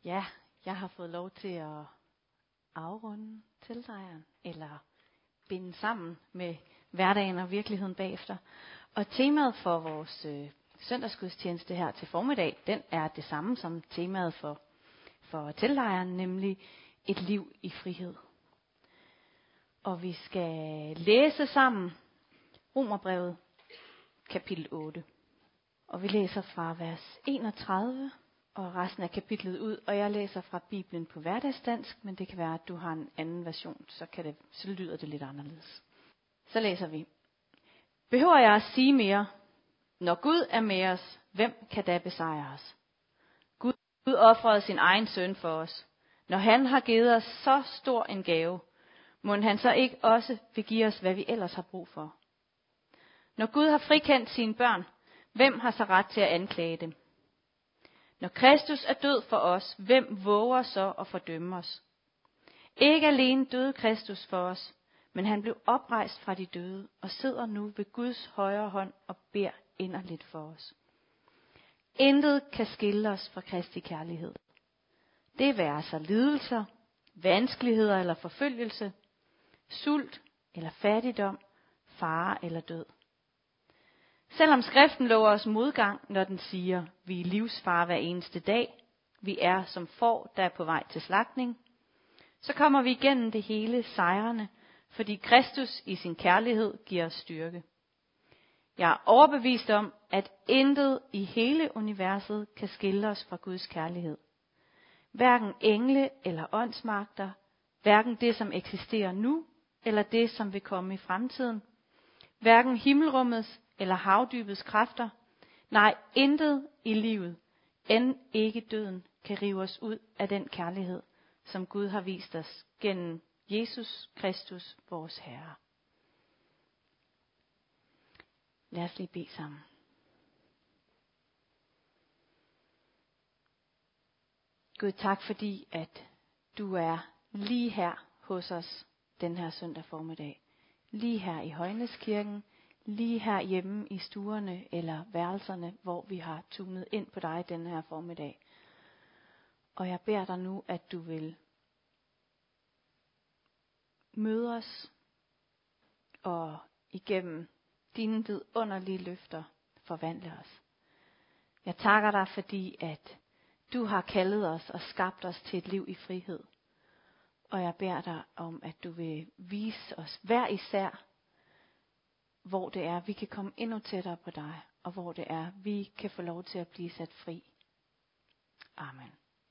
Ja, jeg har fået lov til at afrunde teltlejren, eller binde sammen med hverdagen og virkeligheden bagefter. Og temaet for vores søndagsgudstjeneste her til formiddag, den er det samme som temaet for teltlejren, nemlig et liv i frihed. Og vi skal læse sammen Romerbrevet kapitel 8. Og vi læser fra vers 31 og resten af kapitlet ud, og jeg læser fra Bibelen på hverdagsdansk, men det kan være, at du har en anden version, så lyder det lidt anderledes. Så læser vi. Behøver jeg at sige mere? Når Gud er med os, hvem kan da besejre os? Gud ofrede sin egen søn for os. Når han har givet os så stor en gave, må han så ikke også vil give os, hvad vi ellers har brug for? Når Gud har frikendt sine børn, hvem har så ret til at anklage dem? Når Kristus er død for os, hvem våger så at fordømme os? Ikke alene døde Kristus for os, men han blev oprejst fra de døde og sidder nu ved Guds højre hånd og beder inderligt for os. Intet kan skille os fra Kristi kærlighed. Det være sig lidelser, vanskeligheder eller forfølgelse, sult eller fattigdom, fare eller død. Selvom skriften lover os modgang, når den siger, vi er livsfare hver eneste dag, vi er som får, der er på vej til slagtning, så kommer vi igennem det hele sejrende, fordi Kristus i sin kærlighed giver os styrke. Jeg er overbevist om, at intet i hele universet kan skille os fra Guds kærlighed. Hverken engle eller åndsmagter, hverken det, som eksisterer nu, eller det, som vil komme i fremtiden, hverken himmelrummets eller havdybets kræfter, nej, intet i livet, end ikke døden, kan rive os ud af den kærlighed, som Gud har vist os gennem Jesus Kristus, vores Herre. Lad os lige bede sammen. Gud, tak fordi, at du er lige her hos os den her søndag formiddag. Lige her i Højneskirken, lige her hjemme i stuerne eller værelserne, hvor vi har tunet ind på dig den her formiddag. Og jeg beder dig nu, at du vil møde os og igennem dine vidunderlige løfter forvandle os. Jeg takker dig, fordi at du har kaldet os og skabt os til et liv i frihed. Og jeg beder dig om, at du vil vise os hver især, hvor det er, vi kan komme endnu tættere på dig, og hvor det er, vi kan få lov til at blive sat fri. Amen.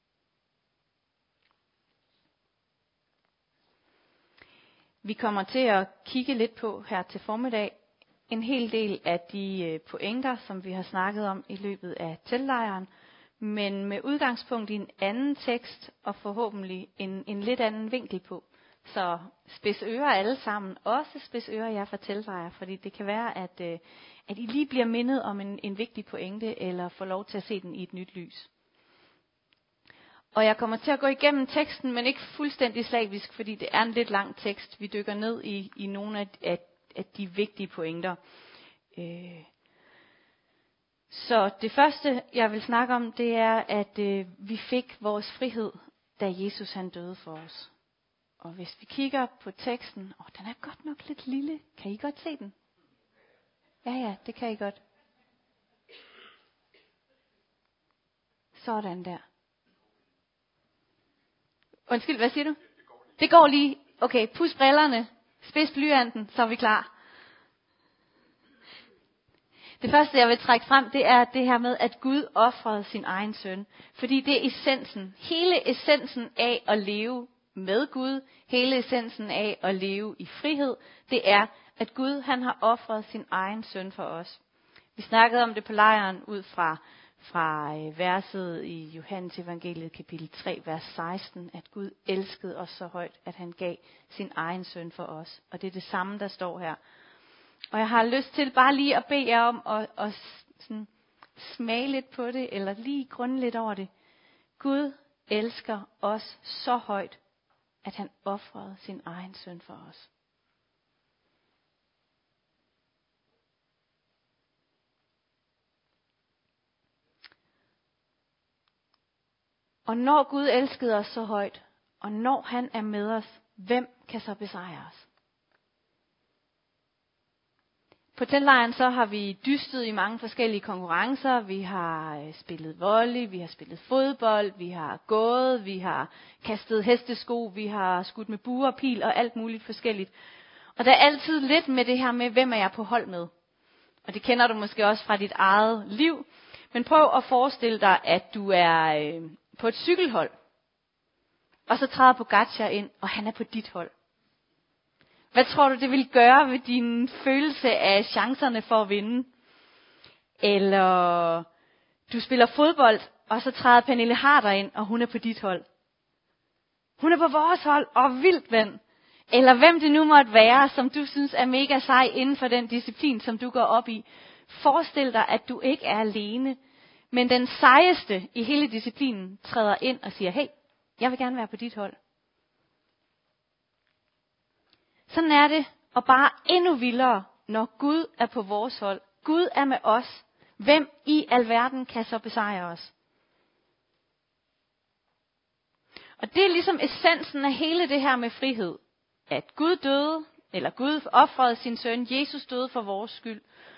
Vi kommer til at kigge lidt på her til formiddag en hel del af de pointer, som vi har snakket om i løbet af teltlejren, men med udgangspunkt i en anden tekst og forhåbentlig en lidt anden vinkel på. Så spids ører alle sammen, også spids ører jer fra teltlejr, fordi det kan være, at I lige bliver mindet om en vigtig pointe, eller får lov til at se den i et nyt lys. Og jeg kommer til at gå igennem teksten, men ikke fuldstændig slavisk, fordi det er en lidt lang tekst. Vi dykker ned i nogle af de vigtige pointer. Så det første, jeg vil snakke om, det er, at vi fik vores frihed, da Jesus han døde for os. Og hvis vi kigger på teksten, den er godt nok lidt lille. Kan I godt se den? Ja, det kan I godt. Sådan der. Undskyld, hvad siger du? Det går lige. Okay, pus brillerne, spids blyanten, så er vi klar. Det første, jeg vil trække frem, det er det her med, at Gud ofrede sin egen søn. Fordi det er essensen, hele essensen af at leve med Gud, hele essensen af at leve i frihed, det er, at Gud han har ofret sin egen søn for os. Vi snakkede om det på lejren ud fra verset i Johannes evangeliet kapitel 3, vers 16, at Gud elskede os så højt, at han gav sin egen søn for os. Og det er det samme, der står her. Og jeg har lyst til bare lige at bede jer om at sådan smage lidt på det, eller lige grunde lidt over det. Gud elsker os så højt, at han ofrede sin egen søn for os. Og når Gud elskede os så højt, og når han er med os, hvem kan så besejre os? På teltlejren så har vi dystet i mange forskellige konkurrencer. Vi har spillet volley, vi har spillet fodbold, vi har gået, vi har kastet hestesko, vi har skudt med bue og pil og alt muligt forskelligt. Og der er altid lidt med det her med, hvem er jeg på hold med? Og det kender du måske også fra dit eget liv. Men prøv at forestille dig, at du er på et cykelhold. Og så træder Pogačar ind, og han er på dit hold. Hvad tror du, det vil gøre ved din følelse af chancerne for at vinde? Eller du spiller fodbold, og så træder Pernille Harder ind, og hun er på dit hold. Hun er på vores hold, og vildt vand. Eller hvem det nu måtte være, som du synes er mega sej inden for den disciplin, som du går op i. Forestil dig, at du ikke er alene, men den sejeste i hele disciplinen træder ind og siger, hey, jeg vil gerne være på dit hold. Sådan er det, og bare endnu vildere, når Gud er på vores hold. Gud er med os. Hvem i alverden kan så besejre os? Og det er ligesom essensen af hele det her med frihed. At Gud døde, eller Gud ofrede sin søn, Jesus døde for vores skyld.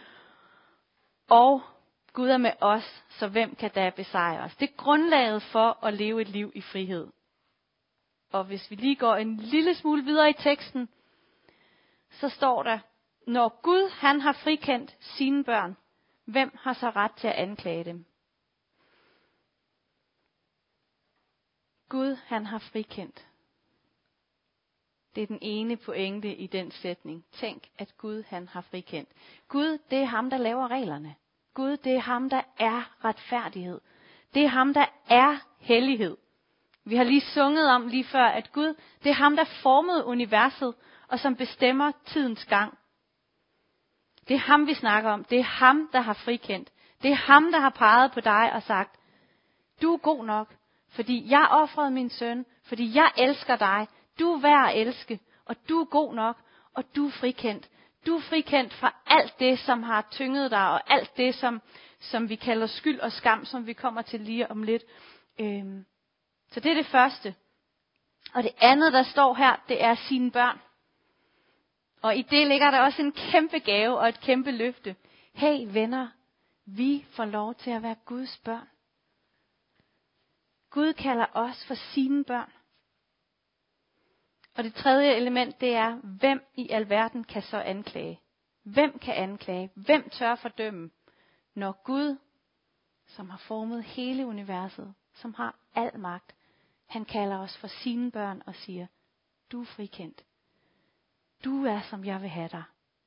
Og Gud er med os, så hvem kan da besejre os? Det er grundlaget for at leve et liv i frihed. Og hvis vi lige går en lille smule videre i teksten, så står der, når Gud han har frikendt sine børn, hvem har så ret til at anklage dem? Gud han har frikendt. Det er den ene pointe i den sætning. Tænk, at Gud han har frikendt. Gud, det er ham, der laver reglerne. Gud, det er ham, der er retfærdighed. Det er ham, der er hellighed. Vi har lige sunget om lige før, at Gud, det er ham, der formede universet, og som bestemmer tidens gang. Det er ham, vi snakker om. Det er ham, der har frikendt. Det er ham, der har peget på dig og sagt, du er god nok, fordi jeg ofrede min søn, fordi jeg elsker dig. Du er værd at elske, og du er god nok, og du er frikendt. Du er frikendt fra alt det, som har tynget dig, og alt det, som vi kalder skyld og skam, som vi kommer til lige om lidt. Så det er det første. Og det andet, der står her, det er sine børn. Og i det ligger der også en kæmpe gave og et kæmpe løfte. Hey venner, vi får lov til at være Guds børn. Gud kalder os for sine børn. Og det tredje element, det er, hvem i alverden kan så anklage? Hvem kan anklage? Hvem tør fordømme? Når Gud, som har formet hele universet, som har al magt, han kalder os for sine børn og siger, du er frikendt. Du er, som jeg vil have dig.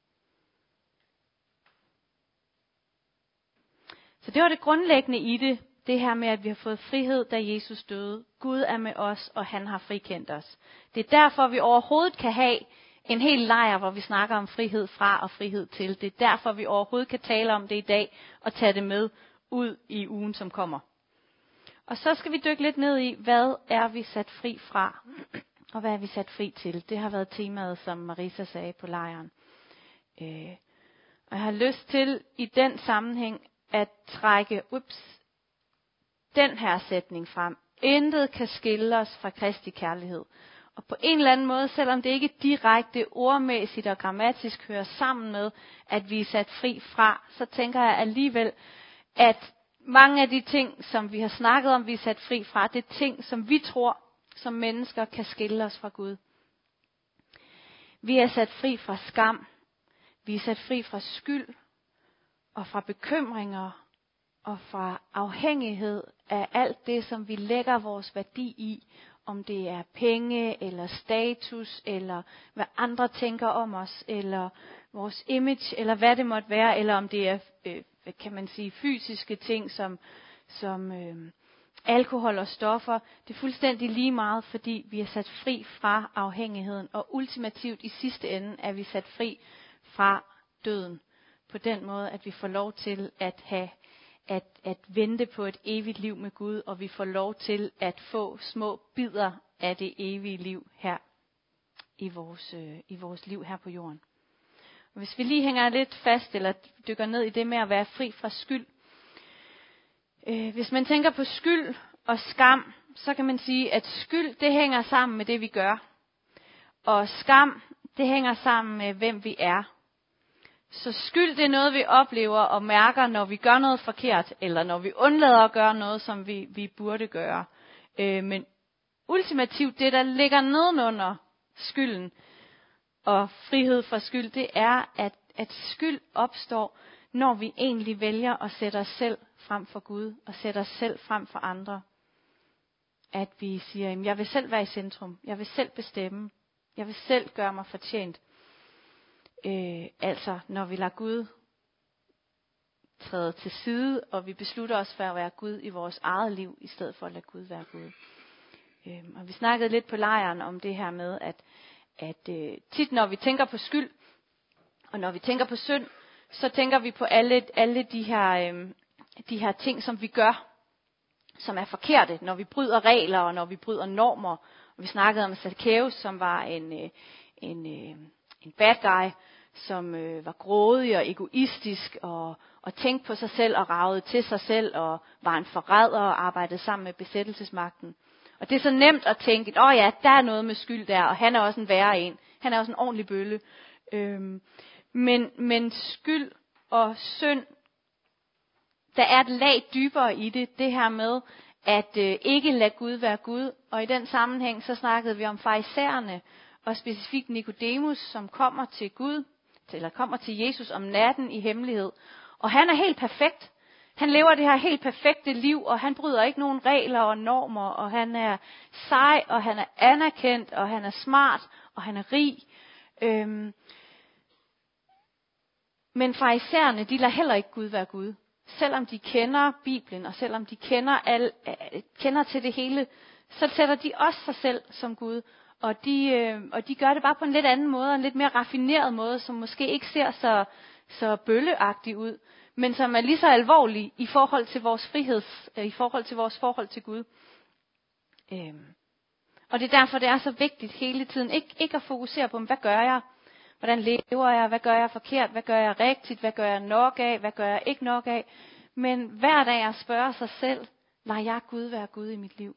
Så det var det grundlæggende i det. Det her med, at vi har fået frihed, da Jesus døde. Gud er med os, og han har frikendt os. Det er derfor, vi overhovedet kan have en hel lejr, hvor vi snakker om frihed fra og frihed til. Det er derfor, vi overhovedet kan tale om det i dag, og tage det med ud i ugen, som kommer. Og så skal vi dykke lidt ned i, hvad er vi sat fri fra, og hvad er vi sat fri til. Det har været temaet, som Marisa sagde på lejren. Og jeg har lyst til i den sammenhæng at trække den her sætning frem. Intet kan skille os fra Kristi kærlighed. Og på en eller anden måde, selvom det ikke direkte ordmæssigt og grammatisk hører sammen med, at vi er sat fri fra, så tænker jeg alligevel, at mange af de ting, som vi har snakket om, vi er sat fri fra, det er ting, som vi tror, som mennesker kan skille os fra Gud. Vi er sat fri fra skam. Vi er sat fri fra skyld og fra bekymringer og fra afhængighed af alt det, som vi lægger vores værdi i. Om det er penge eller status, eller hvad andre tænker om os, eller vores image, eller hvad det måtte være, eller om det er, kan man sige, fysiske ting, som alkohol og stoffer. Det er fuldstændig lige meget, fordi vi er sat fri fra afhængigheden, og ultimativt i sidste ende er vi sat fri fra døden. På den måde, at vi får lov til at vente på et evigt liv med Gud, og vi får lov til at få små bidder af det evige liv her i vores liv her på jorden. Og hvis vi lige hænger lidt fast, eller dykker ned i det med at være fri fra skyld. Hvis man tænker på skyld og skam, så kan man sige, at skyld, det hænger sammen med det, vi gør. Og skam, det hænger sammen med, hvem vi er. Så skyld, det er noget, vi oplever og mærker, når vi gør noget forkert, eller når vi undlader at gøre noget, som vi burde gøre. Men ultimativt, det der ligger nedenunder skylden og frihed fra skyld, det er, at skyld opstår, når vi egentlig vælger at sætte os selv frem for Gud, og sætte os selv frem for andre. At vi siger, jeg vil selv være i centrum, jeg vil selv bestemme, jeg vil selv gøre mig fortjent. Altså, når vi lader Gud træde til side, og vi beslutter os for at være Gud i vores eget liv, i stedet for at lade Gud være Gud. Og vi snakkede lidt på lejren om det her med, at tit når vi tænker på skyld, og når vi tænker på synd, så tænker vi på alle de her ting, som vi gør, som er forkerte, når vi bryder regler, og når vi bryder normer. Og vi snakkede om Zacchaeus, som var en bad guy, som var grådig og egoistisk, og tænkte på sig selv, og ragede til sig selv, og var en forræder, og arbejdede sammen med besættelsesmagten. Og det er så nemt at tænke, ja, der er noget med skyld der, og han er også en værre en. Han er også en ordentlig bølle. Men skyld og synd, der er et lag dybere i det her med, at ikke lade Gud være Gud. Og i den sammenhæng, så snakkede vi om farisæerne, og specifikt Nikodemus, som kommer til Gud, eller kommer til Jesus om natten i hemmelighed. Og han er helt perfekt. Han lever det her helt perfekte liv, og han bryder ikke nogen regler og normer, og han er sej, og han er anerkendt, og han er smart, og han er rig. Men farisæerne, de lader heller ikke Gud være Gud. Selvom de kender Bibelen, og selvom de kender til det hele, så sætter de også sig selv som Gud. Og de gør det bare på en lidt anden måde, en lidt mere raffineret måde, som måske ikke ser så bølleagtig ud, men som er lige så alvorlig i forhold til vores frihed, i forhold til vores forhold til Gud. Og det er derfor, det er så vigtigt hele tiden, ikke at fokusere på, hvad gør jeg? Hvordan lever jeg? Hvad gør jeg forkert? Hvad gør jeg rigtigt? Hvad gør jeg nok af? Hvad gør jeg ikke nok af? Men hver dag at spørge sig selv, lader jeg Gud være Gud i mit liv?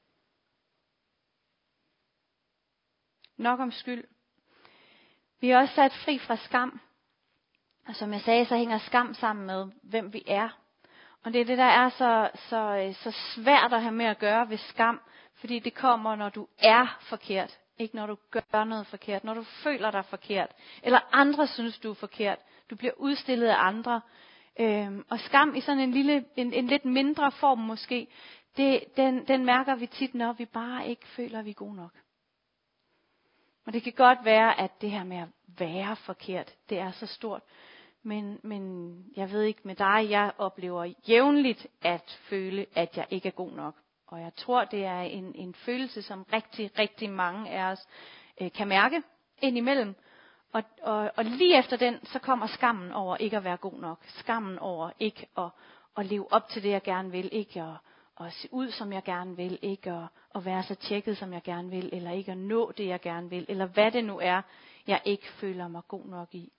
Nok om skyld. Vi er også sat fri fra skam. Og som jeg sagde, så hænger skam sammen med, hvem vi er. Og det er det, der er så svært at have med at gøre ved skam. Fordi det kommer, når du er forkert. Ikke når du gør noget forkert. Når du føler dig forkert. Eller andre synes, du er forkert. Du bliver udstillet af andre. Og skam i sådan en lidt mindre form måske. Den mærker vi tit, når vi bare ikke føler, at vi er gode nok. Og det kan godt være, at det her med at være forkert, det er så stort. Men jeg ved ikke med dig, jeg oplever jævnligt at føle, at jeg ikke er god nok. Og jeg tror, det er en følelse, som rigtig, rigtig mange af os kan mærke indimellem. Og lige efter den, så kommer skammen over ikke at være god nok. Skammen over ikke at leve op til det, jeg gerne vil. Ikke at se ud, som jeg gerne vil. Ikke at være så tjekket, som jeg gerne vil. Eller ikke at nå det, jeg gerne vil. Eller hvad det nu er, jeg ikke føler mig god nok i.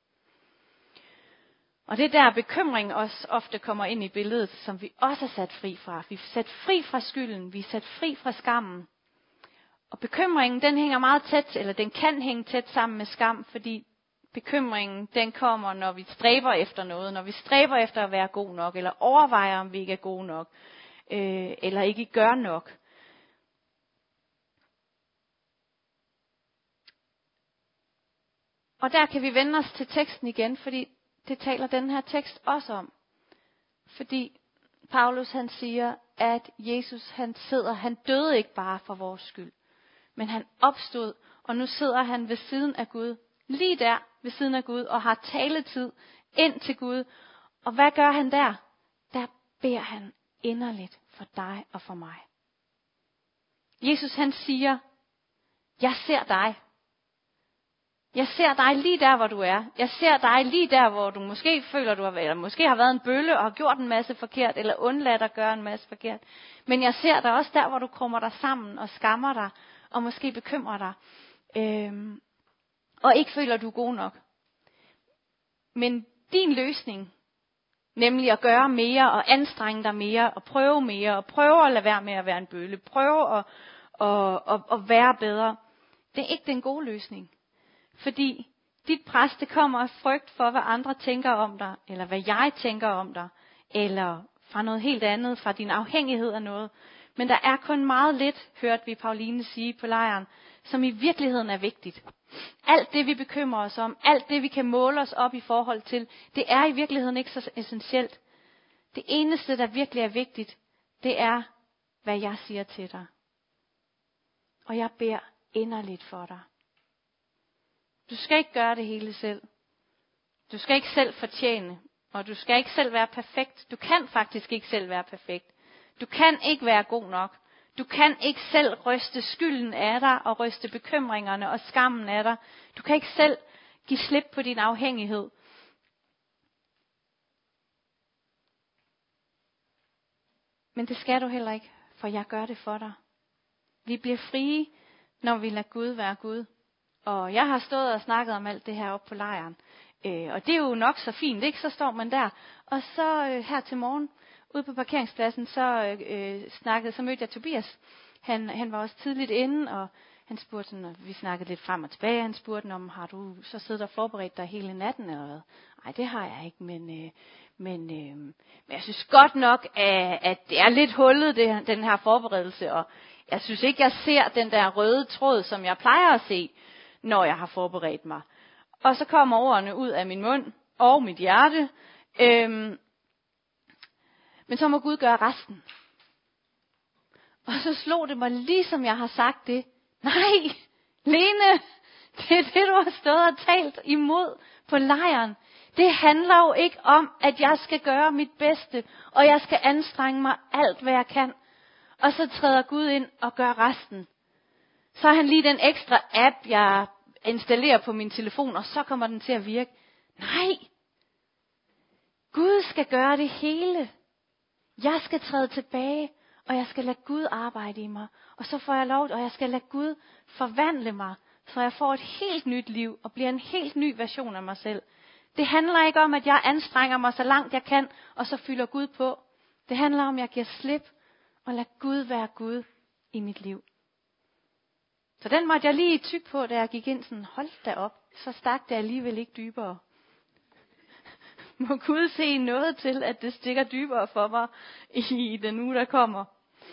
Og det der bekymring også ofte kommer ind i billedet, som vi også er sat fri fra. Vi er sat fri fra skylden, vi er sat fri fra skammen. Og bekymringen, den hænger meget tæt, eller den kan hænge tæt sammen med skam, fordi bekymringen, den kommer, når vi stræber efter noget, når vi stræber efter at være god nok, eller overvejer, om vi ikke er gode nok, eller ikke gør nok. Og der kan vi vende os til teksten igen, fordi det taler den her tekst også om. Fordi Paulus han siger, at Jesus han døde ikke bare for vores skyld. Men han opstod, og nu sidder han ved siden af Gud. Lige der ved siden af Gud, og har taletid ind til Gud. Og hvad gør han der? Der beder han inderligt for dig og for mig. Jesus han siger, jeg ser dig. Jeg ser dig lige der, hvor du er. Jeg ser dig lige der, hvor du måske føler, du har været, eller måske har været en bølle og har gjort en masse forkert, eller undladt at gøre en masse forkert. Men jeg ser dig også der, hvor du krummer dig sammen og skammer dig, og måske bekymrer dig, og ikke føler, du er god nok. Men din løsning, Nemlig at gøre mere og anstrenge dig mere og prøve at lade være med at være en bølle. Prøve at være bedre. Det er ikke den gode løsning. Fordi dit pres, det kommer af frygt for, hvad andre tænker om dig, eller hvad jeg tænker om dig, eller fra noget helt andet, fra din afhængighed af noget. Men der er kun meget lidt, hørte vi Pauline sige på lejren, som i virkeligheden er vigtigt. Alt det, vi bekymrer os om, alt det, vi kan måle os op i forhold til, det er i virkeligheden ikke så essentielt. Det eneste, der virkelig er vigtigt, det er, hvad jeg siger til dig. Og jeg beder inderligt for dig. Du skal ikke gøre det hele selv. Du skal ikke selv fortjene, og du skal ikke selv være perfekt. Du kan faktisk ikke selv være perfekt. Du kan ikke være god nok. Du kan ikke selv ryste skylden af dig og ryste bekymringerne og skammen af dig. Du kan ikke selv give slip på din afhængighed. Men det skal du heller ikke, for jeg gør det for dig. Vi bliver frie, når vi lader Gud være Gud. Og jeg har stået og snakket om alt det her oppe på lejren. Og det er jo nok så fint, ikke? Så står man der. Og så her til morgen, ude på parkeringspladsen, så mødte jeg Tobias. Han var også tidligt inde, og han spurgte sådan, og vi snakkede lidt frem og tilbage. Han spurgte om, har du så siddet og forberedt dig hele natten, eller hvad? Nej, det har jeg ikke, men jeg synes godt nok, at det er lidt hullet, den her forberedelse, og jeg synes ikke, jeg ser den der røde tråd, som jeg plejer at se, når jeg har forberedt mig. Og så kommer ordene ud af min mund og mit hjerte. Men så må Gud gøre resten. Og så slog det mig, ligesom jeg har sagt det. Nej, Lene, det er det, du har stået og talt imod på lejren. Det handler jo ikke om, at jeg skal gøre mit bedste, og jeg skal anstrenge mig alt, hvad jeg kan. Og så træder Gud ind og gør resten. Så er han lige den ekstra app, jeg installerer på min telefon, og så kommer den til at virke. Nej, Gud skal gøre det hele. Jeg skal træde tilbage, og jeg skal lade Gud arbejde i mig. Og så får jeg lov, og jeg skal lade Gud forvandle mig, så jeg får et helt nyt liv, og bliver en helt ny version af mig selv. Det handler ikke om, at jeg anstrenger mig så langt jeg kan, og så fylder Gud på. Det handler om, at jeg giver slip, og lader Gud være Gud i mit liv. Så den måtte jeg lige tykke på, da jeg gik ind sådan, hold da op, så stak det alligevel ikke dybere. Må Gud se noget til, at det stikker dybere for mig i den uge, der kommer.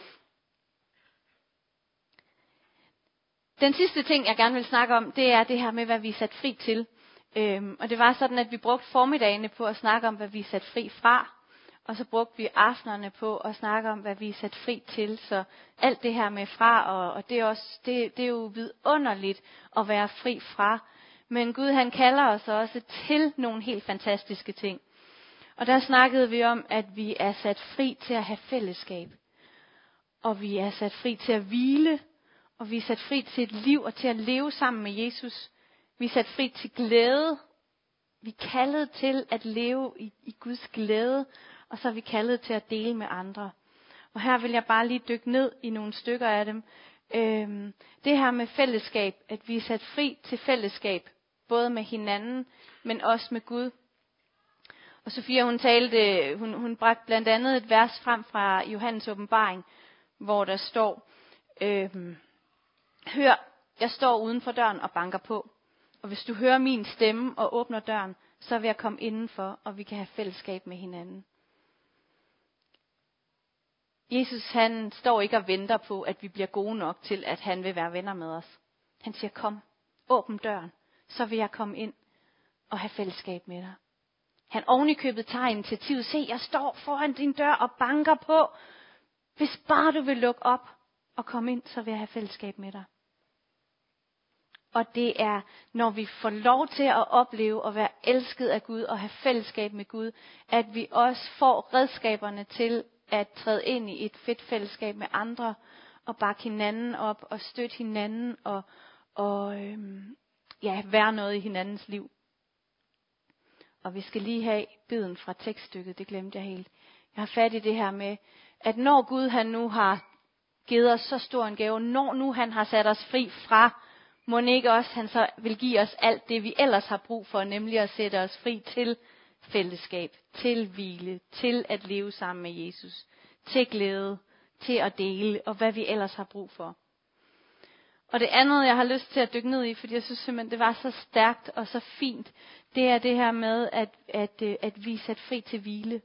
Den sidste ting, jeg gerne vil snakke om, det er det her med, hvad vi er sat fri til. Og det var sådan, at vi brugte formidagene på at snakke om, hvad vi er sat fri fra. Og så brugte vi aftenerne på at snakke om, hvad vi er sat fri til. Så alt det her med fra, og det er jo vidunderligt at være fri fra. Men Gud, han kalder os også til nogle helt fantastiske ting. Og der snakkede vi om, at vi er sat fri til at have fællesskab. Og vi er sat fri til at hvile. Og vi er sat fri til et liv og til at leve sammen med Jesus. Vi er sat fri til glæde. Vi er kaldet til at leve i Guds glæde. Og så er vi kaldet til at dele med andre. Og her vil jeg bare lige dykke ned i nogle stykker af dem. Det her med fællesskab, at vi er sat fri til fællesskab. Både med hinanden, men også med Gud. Og Sofia, hun bragte blandt andet et vers frem fra Johannes åbenbaring, hvor der står, hør, jeg står uden for døren og banker på. Og hvis du hører min stemme og åbner døren, så vil jeg komme indenfor, og vi kan have fællesskab med hinanden. Jesus, han står ikke og venter på, at vi bliver gode nok til, at han vil være venner med os. Han siger, kom, åbn døren, så vil jeg komme ind og have fællesskab med dig. Han ovenikøbet tager initiativet. Se, jeg står foran din dør og banker på. Hvis bare du vil lukke op og komme ind, så vil jeg have fællesskab med dig. Og det er, når vi får lov til at opleve og være elsket af Gud og have fællesskab med Gud, at vi også får redskaberne til at træde ind i et fedt fællesskab med andre og bakke hinanden op og støtte hinanden og være noget i hinandens liv. Og vi skal lige have biden fra tekststykket, det glemte jeg helt. Jeg har fat i det her med, at når Gud han nu har givet os så stor en gave, når nu han har sat os fri fra, må ikke også han så vil give os alt det, vi ellers har brug for, nemlig at sætte os fri til fællesskab, til hvile, til at leve sammen med Jesus, til glæde, til at dele, og hvad vi ellers har brug for. Og det andet, jeg har lyst til at dykke ned i, fordi jeg synes simpelthen, det var så stærkt og så fint, det er det her med, at vi er sat fri til hvile.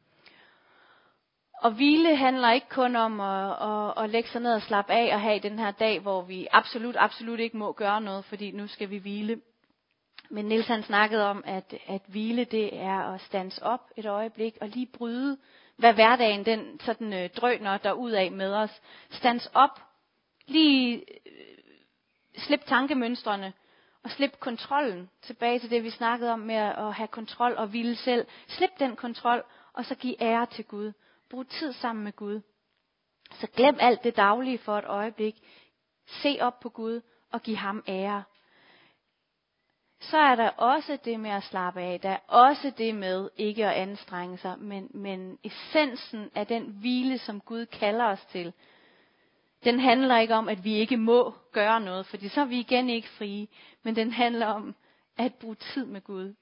Og hvile handler ikke kun om at lægge sig ned og slappe af og have den her dag, hvor vi absolut ikke må gøre noget, fordi nu skal vi hvile. Men Niels han snakkede om, at hvile det er at stands op et øjeblik og lige bryde, hvad hverdagen den sådan drøner derudad med os. Stands op, lige slip tankemønstrene og slip kontrollen. Tilbage til det vi snakkede om med at have kontrol og hvile selv. Slip den kontrol og så giv ære til Gud. Brug tid sammen med Gud. Så glem alt det daglige for et øjeblik. Se op på Gud og giv ham ære. Så er der også det med at slappe af. Der er også det med ikke at anstrenge sig. Men essensen af den hvile, som Gud kalder os til, den handler ikke om, at vi ikke må gøre noget, fordi så er vi igen ikke frie. Men den handler om at bruge tid med Gud.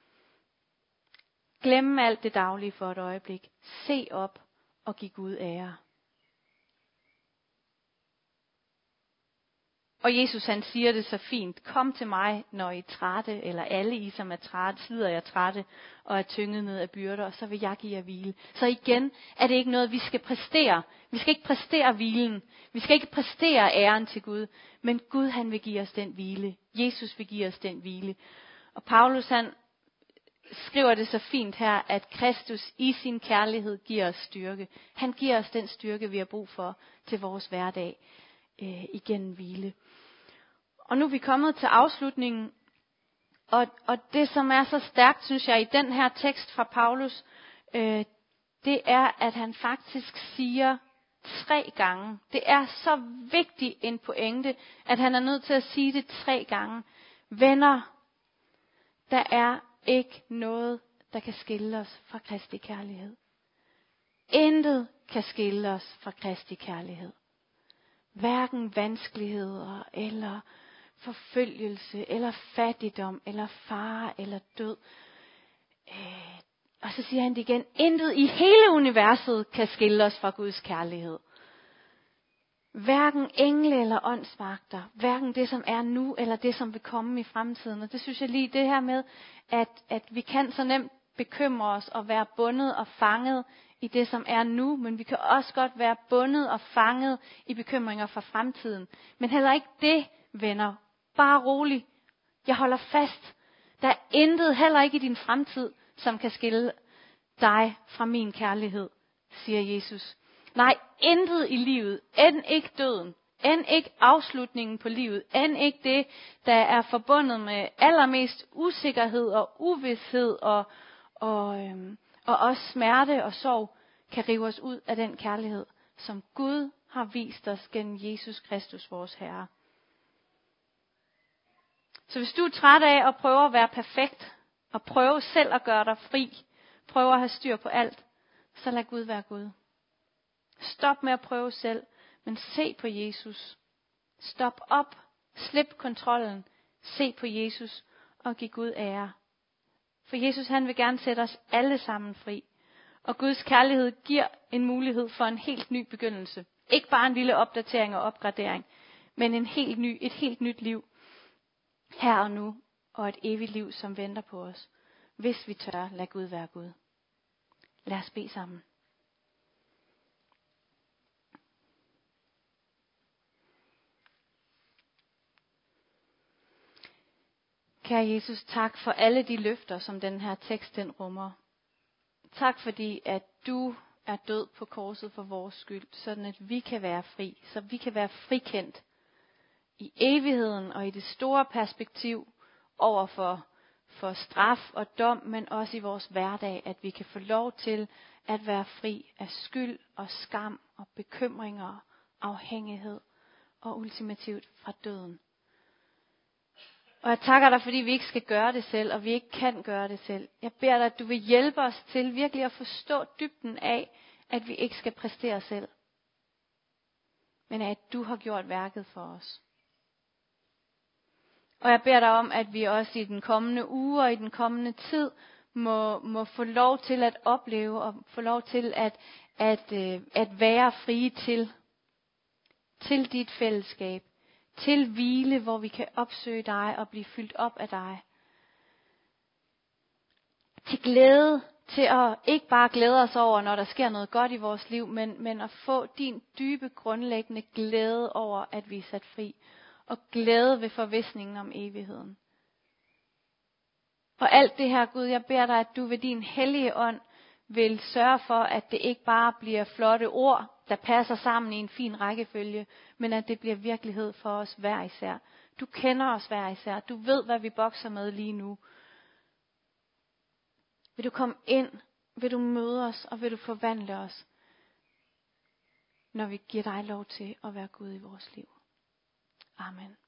Glem alt det daglige for et øjeblik. Se op og giv Gud ære. Og Jesus han siger det så fint. Kom til mig, når I er trætte, eller alle I som er trætte, slider jeg trætte og er tynget ned af byrder, og så vil jeg give jer hvile. Så igen er det ikke noget, vi skal præstere. Vi skal ikke præstere hvilen. Vi skal ikke præstere æren til Gud. Men Gud han vil give os den hvile. Jesus vil give os den hvile. Og Paulus han skriver det så fint her, at Kristus i sin kærlighed giver os styrke. Han giver os den styrke, vi har brug for til vores hverdag igennem hvile. Og nu er vi kommet til afslutningen. Og det, som er så stærkt, synes jeg, i den her tekst fra Paulus, det er, at han faktisk siger 3 gange. Det er så vigtig en pointe, at han er nødt til at sige det 3 gange. Venner, der er ikke noget, der kan skille os fra Kristi kærlighed. Intet kan skille os fra Kristi kærlighed. Hverken vanskeligheder, eller forfølgelse, eller fattigdom, eller fare, eller død. Og så siger han det igen. Intet i hele universet kan skille os fra Guds kærlighed. Hverken engle eller åndsmagter. Hverken det, som er nu, eller det, som vil komme i fremtiden. Og det synes jeg lige, det her med, at vi kan så nemt bekymre os og være bundet og fanget i det, som er nu. Men vi kan også godt være bundet og fanget i bekymringer for fremtiden. Men heller ikke det, venner. Bare rolig. Jeg holder fast. Der er intet, heller ikke i din fremtid, som kan skille dig fra min kærlighed, siger Jesus. Nej, intet i livet, end ikke døden, end ikke afslutningen på livet, end ikke det, der er forbundet med allermest usikkerhed og uvished og også smerte og sorg, kan rive os ud af den kærlighed, som Gud har vist os gennem Jesus Kristus, vores Herre. Så hvis du er træt af at prøve at være perfekt, og prøve selv at gøre dig fri, prøve at have styr på alt, så lad Gud være Gud. Stop med at prøve selv, men se på Jesus. Stop op, slip kontrollen, se på Jesus og giv Gud ære. For Jesus han vil gerne sætte os alle sammen fri. Og Guds kærlighed giver en mulighed for en helt ny begyndelse. Ikke bare en lille opdatering og opgradering, men et helt nyt liv. Her og nu, og et evigt liv, som venter på os. Hvis vi tør, lad Gud være Gud. Lad os bede sammen. Kære Jesus, tak for alle de løfter, som den her tekst den rummer. Tak fordi, at du er død på korset for vores skyld, sådan at vi kan være fri, så vi kan være frikendt i evigheden og i det store perspektiv over for straf og dom, men også i vores hverdag, at vi kan få lov til at være fri af skyld og skam og bekymringer, afhængighed og ultimativt fra døden. Og jeg takker dig, fordi vi ikke skal gøre det selv, og vi ikke kan gøre det selv. Jeg beder dig, at du vil hjælpe os til virkelig at forstå dybden af, at vi ikke skal præstere selv, men at du har gjort værket for os. Og jeg beder dig om, at vi også i den kommende uge og i den kommende tid må få lov til at opleve og få lov til at være frie til dit fællesskab, til hvile, hvor vi kan opsøge dig og blive fyldt op af dig. Til glæde, til at ikke bare glæde os over, når der sker noget godt i vores liv, men at få din dybe, grundlæggende glæde over, at vi er sat fri. Og glæde ved forvisningen om evigheden. Og alt det her, Gud, jeg beder dig, at du ved din hellige ånd vil sørge for, at det ikke bare bliver flotte ord, der passer sammen i en fin rækkefølge, men at det bliver virkelighed for os hver især. Du kender os hver især. Du ved, hvad vi bokser med lige nu. Vil du komme ind? Vil du møde os? Og vil du forvandle os? Når vi giver dig lov til at være Gud i vores liv. Amen.